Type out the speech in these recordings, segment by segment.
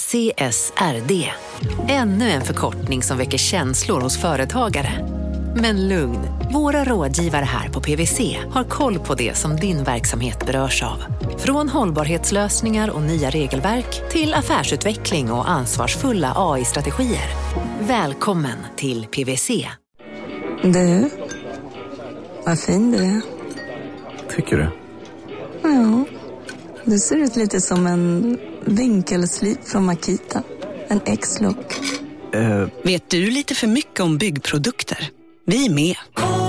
CSRD. Ännu en förkortning som väcker känslor hos företagare. Men lugn, våra rådgivare här på PwC har koll på det som din verksamhet berörs av. Från hållbarhetslösningar och nya regelverk till affärsutveckling och ansvarsfulla AI-strategier. Välkommen till PwC. Du, vad fin du är. Tycker du? Ja, du ser ut lite som en vinkelslip från Makita. En X-look. Vet du lite för mycket om byggprodukter? Vi är med.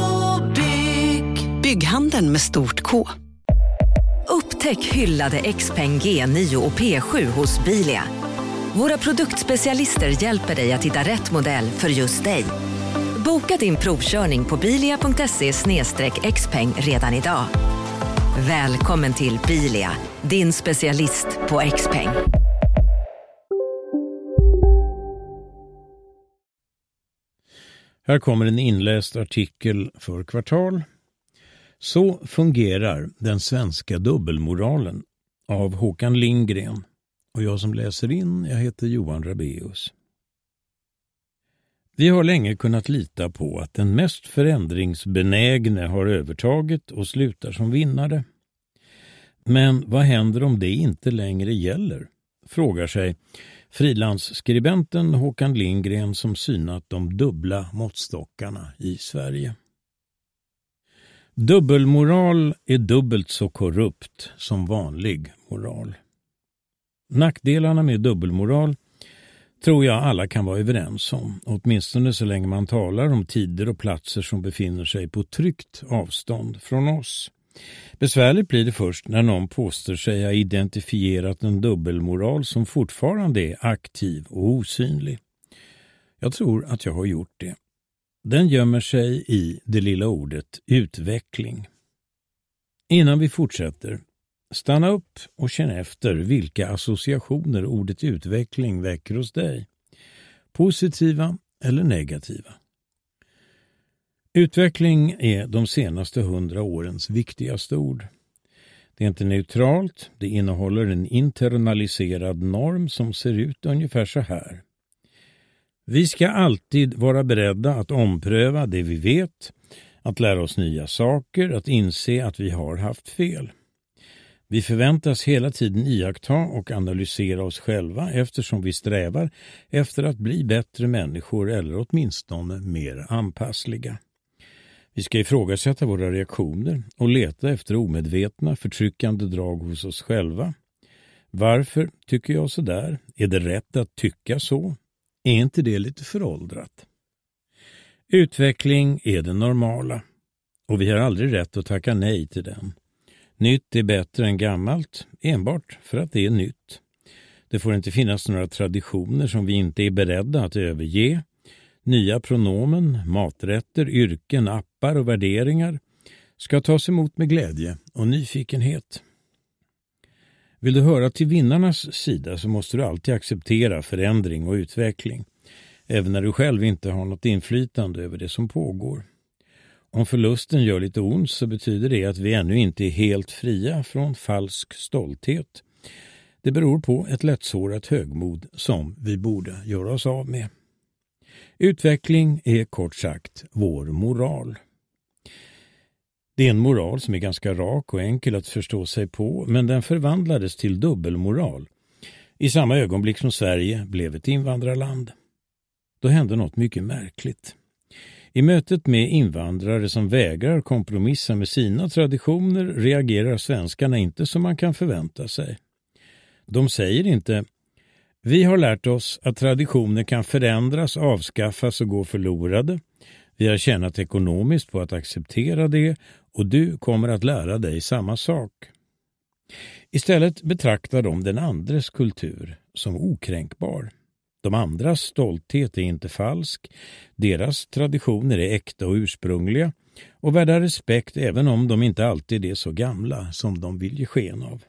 Bygghandeln med stort K. Upptäck hyllade XPeng G9 och P7 hos Bilia. Våra produktspecialister hjälper dig att hitta rätt modell för just dig. Boka din provkörning på bilia.se/xpeng redan idag. Välkommen till Bilia, din specialist på XPeng. Här kommer en inläst artikel för Kvartal. Så fungerar den svenska dubbelmoralen av Håkan Lindgren. Och jag som läser in, jag heter Johan Rabeus. Vi har länge kunnat lita på att den mest förändringsbenägne har övertaget och slutar som vinnare. Men vad händer om det inte längre gäller? Frågar sig frilansskribenten Håkan Lindgren som synat de dubbla måttstockarna i Sverige. Dubbelmoral är dubbelt så korrupt som vanlig moral. Nackdelarna med dubbelmoral tror jag alla kan vara överens om, åtminstone så länge man talar om tider och platser som befinner sig på tryggt avstånd från oss. Besvärligt blir det först när någon påstår sig ha identifierat en dubbelmoral som fortfarande är aktiv och osynlig. Jag tror att jag har gjort det. Den gömmer sig i det lilla ordet utveckling. Innan vi fortsätter, stanna upp och känn efter vilka associationer ordet utveckling väcker hos dig. Positiva eller negativa. Utveckling är de senaste 100 årens viktigaste ord. Det är inte neutralt, det innehåller en internaliserad norm som ser ut ungefär så här. Vi ska alltid vara beredda att ompröva det vi vet, att lära oss nya saker, att inse att vi har haft fel. Vi förväntas hela tiden iaktta och analysera oss själva eftersom vi strävar efter att bli bättre människor eller åtminstone mer anpassliga. Vi ska ifrågasätta våra reaktioner och leta efter omedvetna, förtryckande drag hos oss själva. Varför tycker jag så där? Är det rätt att tycka så? Är inte det lite föråldrat? Utveckling är det normala och vi har aldrig rätt att tacka nej till den. Nytt är bättre än gammalt enbart för att det är nytt. Det får inte finnas några traditioner som vi inte är beredda att överge. Nya pronomen, maträtter, yrken, appar och värderingar ska tas emot med glädje och nyfikenhet. Vill du höra till vinnarnas sida så måste du alltid acceptera förändring och utveckling, även när du själv inte har något inflytande över det som pågår. Om förlusten gör lite ont så betyder det att vi ännu inte är helt fria från falsk stolthet. Det beror på ett lättsårat högmod som vi borde göra oss av med. Utveckling är kort sagt vår moral. Det är en moral som är ganska rak och enkel att förstå sig på, men den förvandlades till dubbelmoral i samma ögonblick som Sverige blev ett invandrarland. Då hände något mycket märkligt. I mötet med invandrare som vägrar kompromissa med sina traditioner reagerar svenskarna inte som man kan förvänta sig. De säger inte: vi har lärt oss att traditioner kan förändras, avskaffas och gå förlorade. Vi har tjänat ekonomiskt på att acceptera det och du kommer att lära dig samma sak. Istället betraktar de den andres kultur som okränkbar. De andras stolthet är inte falsk, deras traditioner är äkta och ursprungliga och värda respekt även om de inte alltid är så gamla som de vill ge sken av.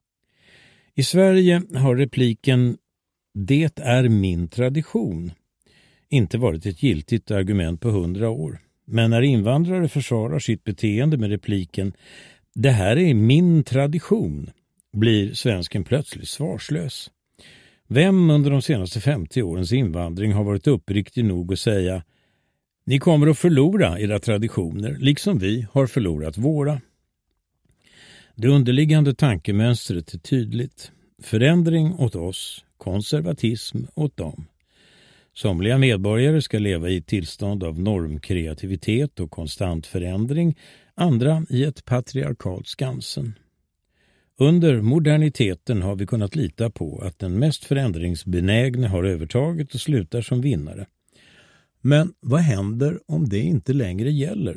I Sverige har repliken "det är min tradition" inte varit ett giltigt argument på 100 år. Men när invandrare försvarar sitt beteende med repliken "det här är min tradition" blir svensken plötsligt svarslös. Vem under de senaste 50 årens invandring har varit uppriktig nog att säga: ni kommer att förlora era traditioner, liksom vi har förlorat våra? Det underliggande tankemönstret är tydligt. Förändring åt oss, konservatism åt dem. Somliga medborgare ska leva i ett tillstånd av normkreativitet och konstant förändring, andra i ett patriarkalt skansen. Under moderniteten har vi kunnat lita på att den mest förändringsbenägne har övertaget och slutar som vinnare. Men vad händer om det inte längre gäller?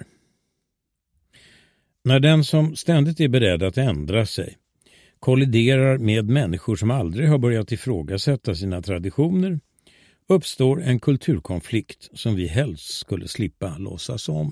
När den som ständigt är beredd att ändra sig kolliderar med människor som aldrig har börjat ifrågasätta sina traditioner, uppstår en kulturkonflikt som vi helst skulle slippa låtsas om.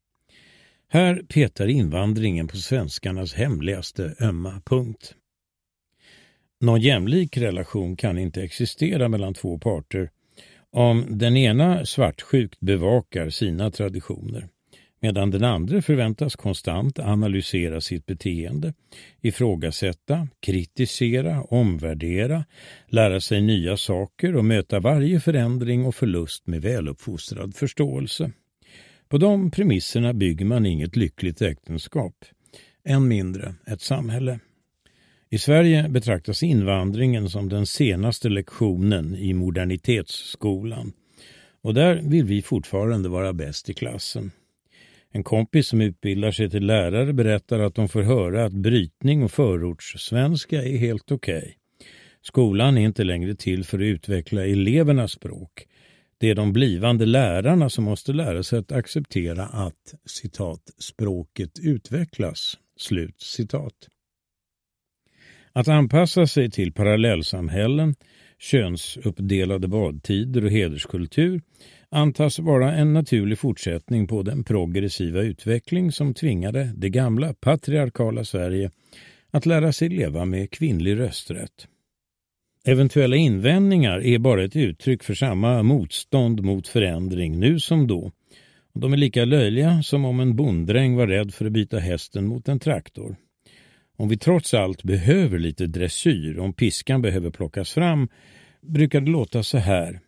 Här petar invandringen på svenskarnas hemligaste ömma punkt. Någon jämlik relation kan inte existera mellan två parter om den ena svartsjukt bevakar sina traditioner, medan den andra förväntas konstant analysera sitt beteende, ifrågasätta, kritisera, omvärdera, lära sig nya saker och möta varje förändring och förlust med väluppfostrad förståelse. På de premisserna bygger man inget lyckligt äktenskap, än mindre ett samhälle. I Sverige betraktas invandringen som den senaste lektionen i modernitetsskolan, och där vill vi fortfarande vara bäst i klassen. En kompis som utbildar sig till lärare berättar att de får höra att brytning och förortssvenska är helt okej. Skolan är inte längre till för att utveckla elevernas språk. Det är de blivande lärarna som måste lära sig att acceptera att, citat, språket utvecklas, slut citat. Att anpassa sig till parallellsamhällen, könsuppdelade badtider och hederskultur antas vara en naturlig fortsättning på den progressiva utveckling som tvingade det gamla patriarkala Sverige att lära sig leva med kvinnlig rösträtt. Eventuella invändningar är bara ett uttryck för samma motstånd mot förändring nu som då. De är lika löjliga som om en bonddräng var rädd för att byta hästen mot en traktor. Om vi trots allt behöver lite dressyr, om piskan behöver plockas fram, brukar det låta så här: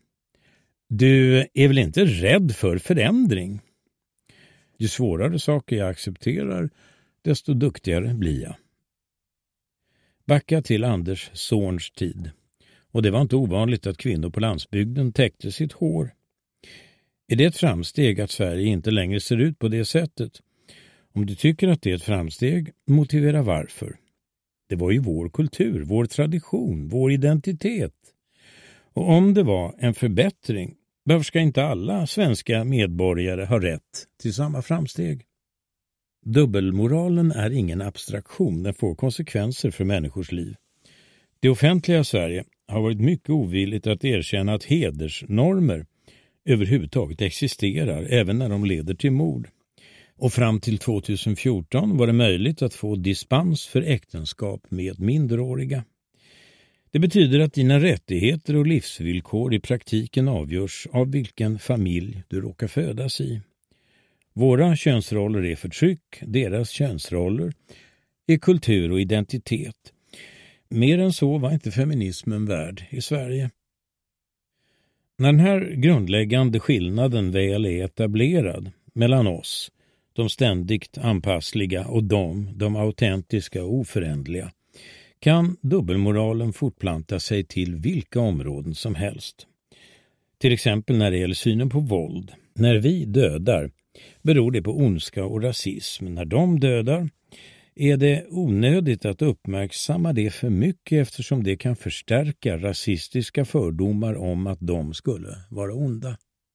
du är väl inte rädd för förändring? Ju svårare saker jag accepterar, desto duktigare blir jag. Backa till Anders Zorns tid. Och det var inte ovanligt att kvinnor på landsbygden täckte sitt hår. Är det ett framsteg att Sverige inte längre ser ut på det sättet? Om du tycker att det är ett framsteg, motivera varför. Det var ju vår kultur, vår tradition, vår identitet. Och om det var en förbättring, varför ska inte alla svenska medborgare ha rätt till samma framsteg? Dubbelmoralen är ingen abstraktion, den får konsekvenser för människors liv. Det offentliga Sverige har varit mycket ovilligt att erkänna att hedersnormer överhuvudtaget existerar, även när de leder till mord. Och fram till 2014 var det möjligt att få dispens för äktenskap med minderåriga. Det betyder att dina rättigheter och livsvillkor i praktiken avgörs av vilken familj du råkar födas i. Våra könsroller är förtryck, deras könsroller är kultur och identitet. Mer än så var inte feminismen värd i Sverige. När den här grundläggande skillnaden väl är etablerad mellan oss, de ständigt anpassliga, och de autentiska och oförändliga, kan dubbelmoralen fortplanta sig till vilka områden som helst. Till exempel när det gäller synen på våld. När vi dödar beror det på ondska och rasism. När de dödar är det onödigt att uppmärksamma det för mycket, eftersom det kan förstärka rasistiska fördomar om att de skulle vara onda.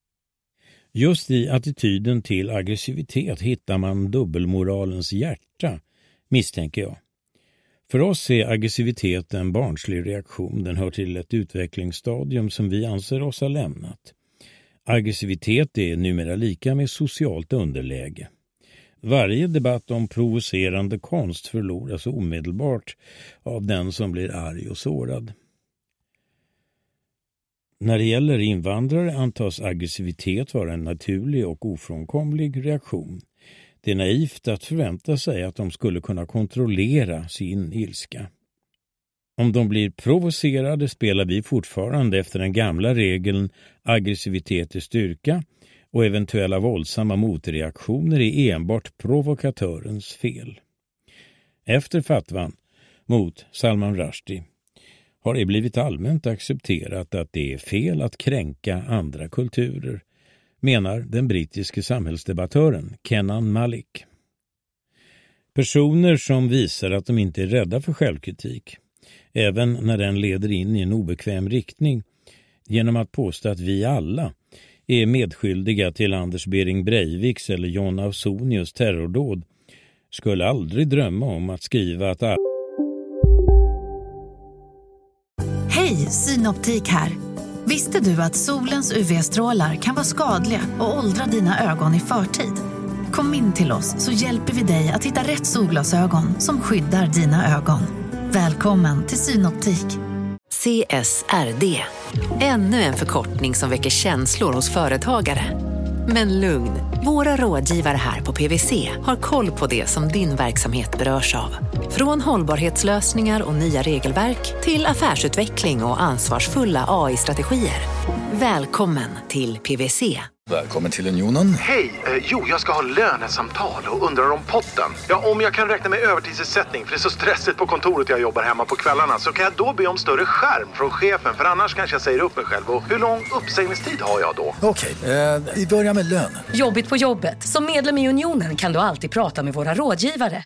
Just i attityden till aggressivitet hittar man dubbelmoralens hjärta, misstänker jag. För oss är aggressivitet en barnslig reaktion. Den hör till ett utvecklingsstadium som vi anser oss ha lämnat. Aggressivitet är numera lika med socialt underläge. Varje debatt om provocerande konst förloras omedelbart av den som blir arg och sårad. När det gäller invandrare antas aggressivitet vara en naturlig och ofrånkomlig reaktion. Det är naivt att förvänta sig att de skulle kunna kontrollera sin ilska. Om de blir provocerade spelar vi fortfarande efter den gamla regeln aggressivitet är styrka och eventuella våldsamma motreaktioner är enbart provokatörens fel. Efter fatwan mot Salman Rushdie har det blivit allmänt accepterat att det är fel att kränka andra kulturer, menar den brittiske samhällsdebattören Kenan Malik. Personer som visar att de inte är rädda för självkritik, även när den leder in i en obekväm riktning, genom att påstå att vi alla är medskyldiga till Anders Behring Breiviks eller John Ausonius terrordåd, skulle aldrig drömma om att skriva att Hej, Synoptik här. Visste du att solens UV-strålar kan vara skadliga och åldra dina ögon i förtid? Kom in till oss så hjälper vi dig att hitta rätt solglasögon som skyddar dina ögon. Välkommen till Synoptik. CSRD. Ännu en förkortning som väcker känslor hos företagare. Men lugn, våra rådgivare här på PwC har koll på det som din verksamhet berörs av. Från hållbarhetslösningar och nya regelverk till affärsutveckling och ansvarsfulla AI-strategier. Välkommen till PwC. Välkommen till Unionen. Hej, jag ska ha lönesamtal och undrar om potten. Ja, om jag kan räkna med övertidsersättning för det är så stressigt på kontoret jag jobbar hemma på kvällarna, så kan jag då be om större skärm från chefen, för annars kanske jag säger upp mig själv. Och hur lång uppsägningstid har jag då? Okej, vi börjar med lön. Jobbigt på jobbet. Som medlem i Unionen kan du alltid prata med våra rådgivare.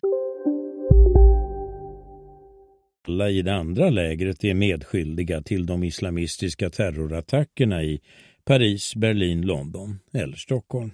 Alla i det andra lägret är medskyldiga till de islamistiska terrorattackerna i Paris, Berlin, London eller Stockholm.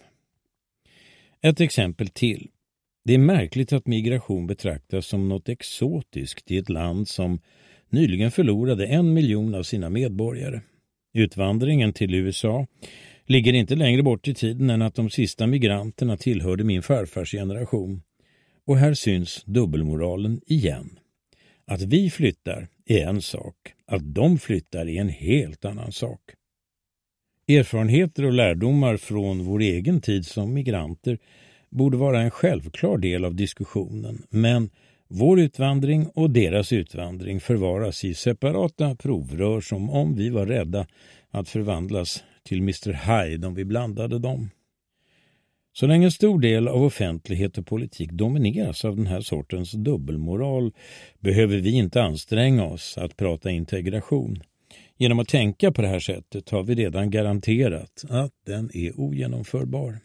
Ett exempel till. Det är märkligt att migration betraktas som något exotiskt i ett land som nyligen förlorade 1 miljon av sina medborgare. Utvandringen till USA ligger inte längre bort i tiden än att de sista migranterna tillhörde min farfars generation. Och här syns dubbelmoralen igen. Att vi flyttar är en sak, att de flyttar är en helt annan sak. Erfarenheter och lärdomar från vår egen tid som migranter borde vara en självklar del av diskussionen, men vår utvandring och deras utvandring förvaras i separata provrör som om vi var rädda att förvandlas till Mr. Hyde om vi blandade dem. Så länge en stor del av offentlighet och politik domineras av den här sortens dubbelmoral behöver vi inte anstränga oss att prata integration. Genom att tänka på det här sättet har vi redan garanterat att den är ogenomförbar.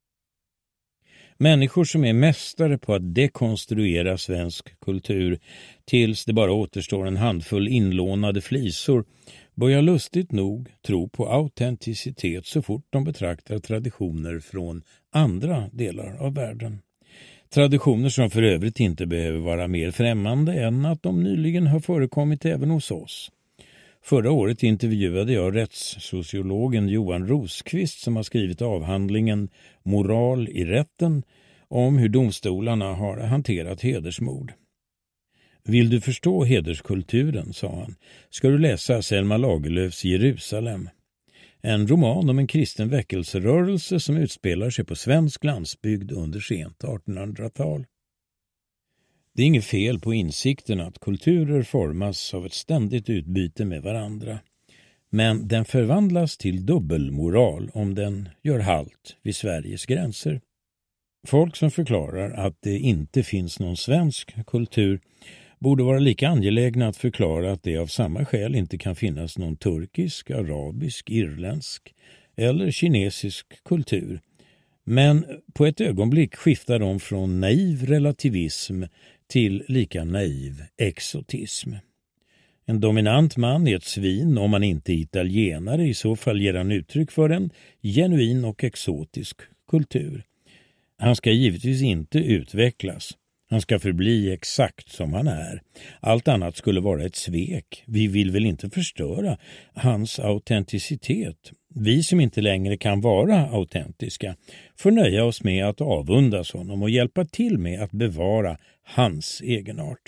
Människor som är mästare på att dekonstruera svensk kultur tills det bara återstår en handfull inlånade flisor börjar lustigt nog tro på autenticitet så fort de betraktar traditioner från andra delar av världen. Traditioner som för övrigt inte behöver vara mer främmande än att de nyligen har förekommit även hos oss. Förra året intervjuade jag rättssociologen Johan Rosqvist som har skrivit avhandlingen Moral i rätten om hur domstolarna har hanterat hedersmord. Vill du förstå hederskulturen, sa han, ska du läsa Selma Lagerlöfs Jerusalem. En roman om en kristen väckelserörelse som utspelar sig på svensk landsbygd under sent 1800-tal. Det är inget fel på insikten att kulturer formas av ett ständigt utbyte med varandra. Men den förvandlas till dubbelmoral om den gör halt vid Sveriges gränser. Folk som förklarar att det inte finns någon svensk kultur borde vara lika angelägna att förklara att det av samma skäl inte kan finnas någon turkisk, arabisk, irländsk eller kinesisk kultur. Men på ett ögonblick skiftar de från naiv relativism till lika naiv exotism. En dominant man är ett svin om man inte är italienare, i så fall ger han uttryck för en genuin och exotisk kultur. Han ska givetvis inte utvecklas. Han ska förbli exakt som han är. Allt annat skulle vara ett svek. Vi vill väl inte förstöra hans autenticitet. Vi som inte längre kan vara autentiska får nöja oss med att avundas honom och hjälpa till med att bevara hans egenart.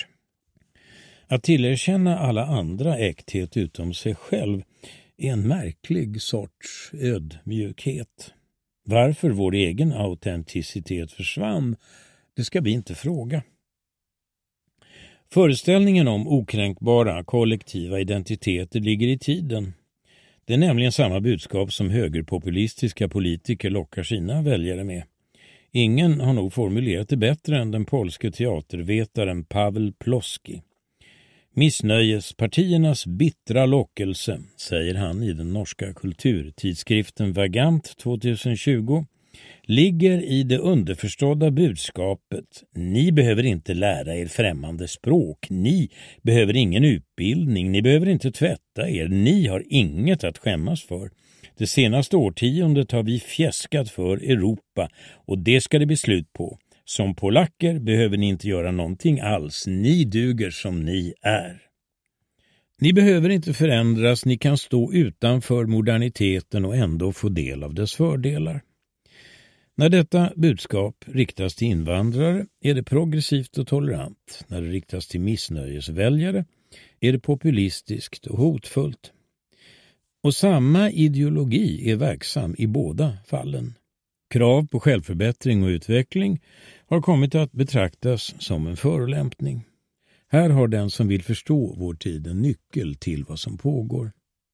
Att tillerkänna alla andra äkthet utom sig själv är en märklig sorts ödmjukhet. Varför vår egen autenticitet försvann, det ska vi inte fråga. Föreställningen om okränkbara kollektiva identiteter ligger i tiden. Det är nämligen samma budskap som högerpopulistiska politiker lockar sina väljare med. Ingen har nog formulerat det bättre än den polske teatervetaren Paweł Ploski. Missnöjespartiernas bittra lockelse, säger han i den norska kulturtidskriften Vagant 2020, ligger i det underförstådda budskapet: ni behöver inte lära er främmande språk, ni behöver ingen utbildning, ni behöver inte tvätta er, ni har inget att skämmas för. Det senaste årtiondet har vi fjäskat för Europa och det ska det bli slut på. Som polacker behöver ni inte göra någonting alls, ni duger som ni är. Ni behöver inte förändras, ni kan stå utanför moderniteten och ändå få del av dess fördelar. När detta budskap riktas till invandrare är det progressivt och tolerant. När det riktas till missnöjesväljare är det populistiskt och hotfullt. Och samma ideologi är verksam i båda fallen. Krav på självförbättring och utveckling har kommit att betraktas som en förolämpning. Här har den som vill förstå vår tid en nyckel till vad som pågår.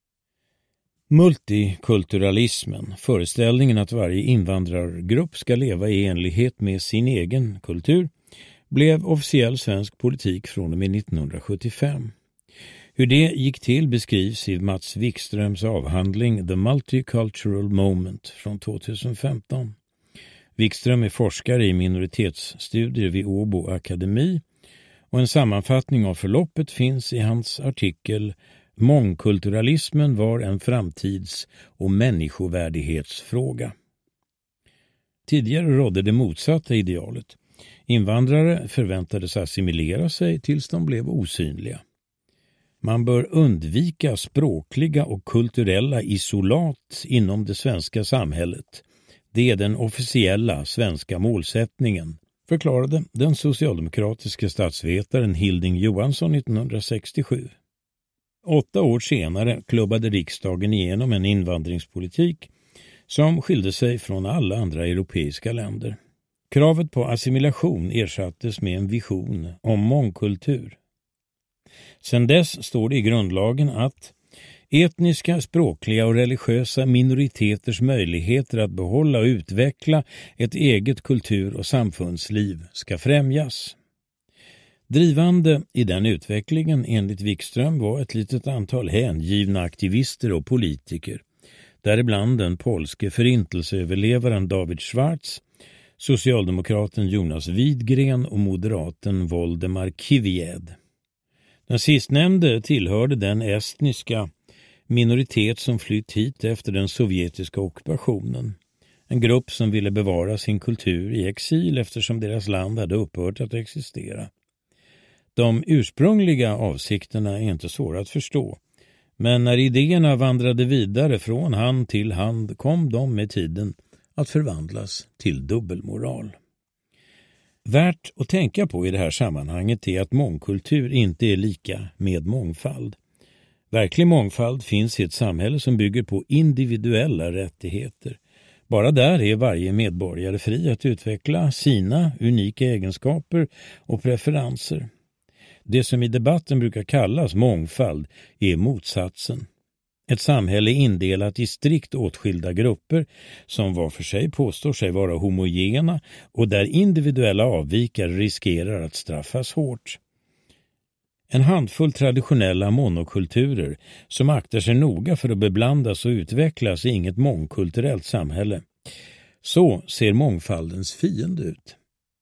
Multikulturalismen, föreställningen att varje invandrargrupp ska leva i enlighet med sin egen kultur, blev officiell svensk politik från och med 1975. Hur det gick till beskrivs i Mats Wikströms avhandling The Multicultural Moment från 2015. Wikström är forskare i minoritetsstudier vid Åbo akademi och en sammanfattning av förloppet finns i hans artikel Mångkulturalismen var en framtids- och människovärdighetsfråga. Tidigare rådde det motsatta idealet. Invandrare förväntades assimilera sig tills de blev osynliga. Man bör undvika språkliga och kulturella isolat inom det svenska samhället. Det är den officiella svenska målsättningen, förklarade den socialdemokratiska statsvetaren Hilding Johansson 1967. 8 år senare klubbade riksdagen igenom en invandringspolitik som skilde sig från alla andra europeiska länder. Kravet på assimilation ersattes med en vision om mångkultur. Sedan dess står det i grundlagen att etniska, språkliga och religiösa minoriteters möjligheter att behålla och utveckla ett eget kultur- och samfundsliv ska främjas. Drivande i den utvecklingen enligt Wikström var ett litet antal hängivna aktivister och politiker, däribland den polske förintelseöverlevaren David Schwarz, socialdemokraten Jonas Widgren och moderaten Voldemar Kivijed. Den sistnämnde tillhörde den estniska minoritet som flytt hit efter den sovjetiska ockupationen. En grupp som ville bevara sin kultur i exil eftersom deras land hade upphört att existera. De ursprungliga avsikterna är inte svåra att förstå, men när idéerna vandrade vidare från hand till hand kom de med tiden att förvandlas till dubbelmoral. Värt att tänka på i det här sammanhanget är att mångkultur inte är lika med mångfald. Verklig mångfald finns i ett samhälle som bygger på individuella rättigheter. Bara där är varje medborgare fri att utveckla sina unika egenskaper och preferenser. Det som i debatten brukar kallas mångfald är motsatsen. Ett samhälle indelat i strikt åtskilda grupper som var för sig påstår sig vara homogena och där individuella avvikare riskerar att straffas hårt. En handfull traditionella monokulturer som aktar sig noga för att beblandas och utvecklas är inget mångkulturellt samhälle. Så ser mångfaldens fiende ut.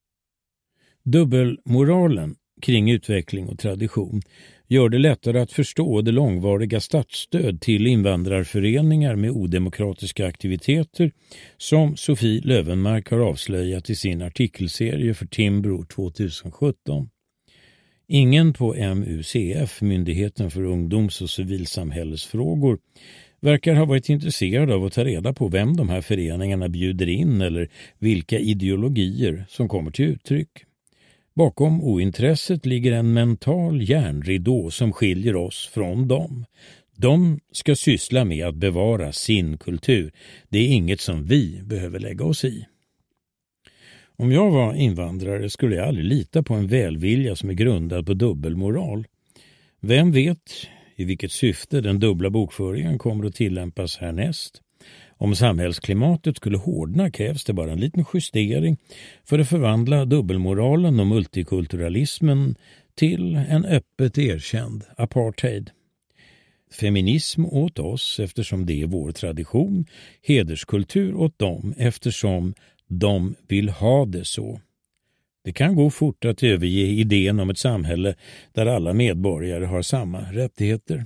Dubbelmoralen kring utveckling och tradition gör det lättare att förstå det långvariga statsstöd till invandrarföreningar med odemokratiska aktiviteter som Sofie Lövenmark har avslöjat i sin artikelserie för Timbro 2017. Ingen på MUCF, Myndigheten för ungdoms- och civilsamhällesfrågor, verkar ha varit intresserad av att ta reda på vem de här föreningarna bjuder in eller vilka ideologier som kommer till uttryck. Bakom ointresset ligger en mental järnridå som skiljer oss från dem. De ska syssla med att bevara sin kultur. Det är inget som vi behöver lägga oss i. Om jag var invandrare skulle jag aldrig lita på en välvilja som är grundad på dubbelmoral. Vem vet i vilket syfte den dubbla bokföringen kommer att tillämpas härnäst? Om samhällsklimatet skulle hårdna krävs det bara en liten justering för att förvandla dubbelmoralen och multikulturalismen till en öppet erkänd apartheid. Feminism åt oss eftersom det är vår tradition, hederskultur åt dem eftersom de vill ha det så. Det kan gå fort att överge idén om ett samhälle där alla medborgare har samma rättigheter.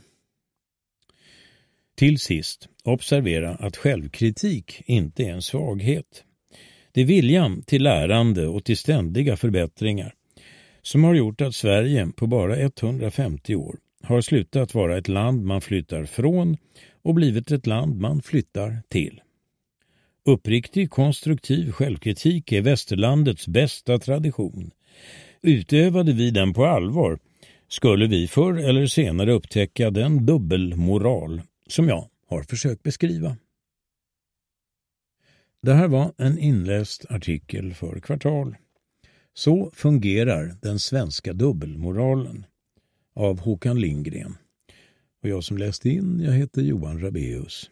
Till sist, observera att självkritik inte är en svaghet. Det är viljan till lärande och till ständiga förbättringar som har gjort att Sverige på bara 150 år har slutat vara ett land man flyttar från och blivit ett land man flyttar till. Uppriktig, konstruktiv självkritik är västerlandets bästa tradition. Utövade vi den på allvar skulle vi förr eller senare upptäcka den dubbelmoral som jag har försökt beskriva. Det här var en inläst artikel för Kvartal. Så fungerar den svenska dubbelmoralen av Håkan Lindgren. Och jag som läste in, jag heter Johan Rabeus.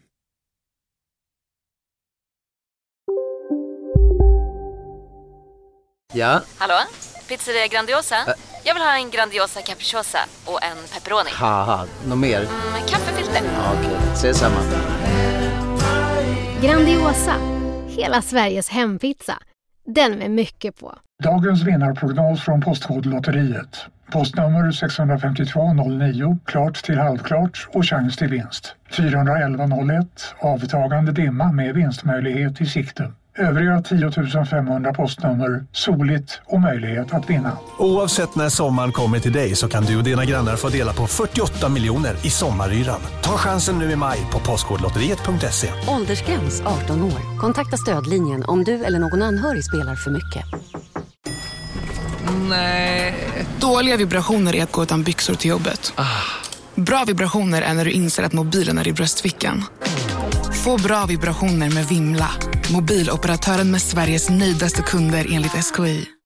Ja? Hallå? Pizzeria Grandiosa? Jag vill ha en Grandiosa capriciosa och en pepperoni. Haha, något mer? Kaffefilter. Ja, okej, ses samma. Grandiosa, hela Sveriges hempizza. Den med mycket på. Dagens vinnarprognos från Postkodlotteriet. Postnummer 65209, klart till halvklart och chans till vinst. 41101, avtagande dimma med vinstmöjlighet i sikte. Övriga 10 500 postnummer, soligt och möjlighet att vinna. Oavsett när sommaren kommer till dig så kan du och dina grannar få dela på 48 miljoner i sommaryran. Ta chansen nu i maj på postkodlotteriet.se. Åldersgräns 18 år. Kontakta stödlinjen om du eller någon anhörig spelar för mycket. Nej. Dåliga vibrationer är att gå utan byxor till jobbet. Bra vibrationer är när du inser att mobilen är i bröstfickan. Få bra vibrationer med Vimla. Mobiloperatören med Sveriges nöjdaste kunder enligt SKI.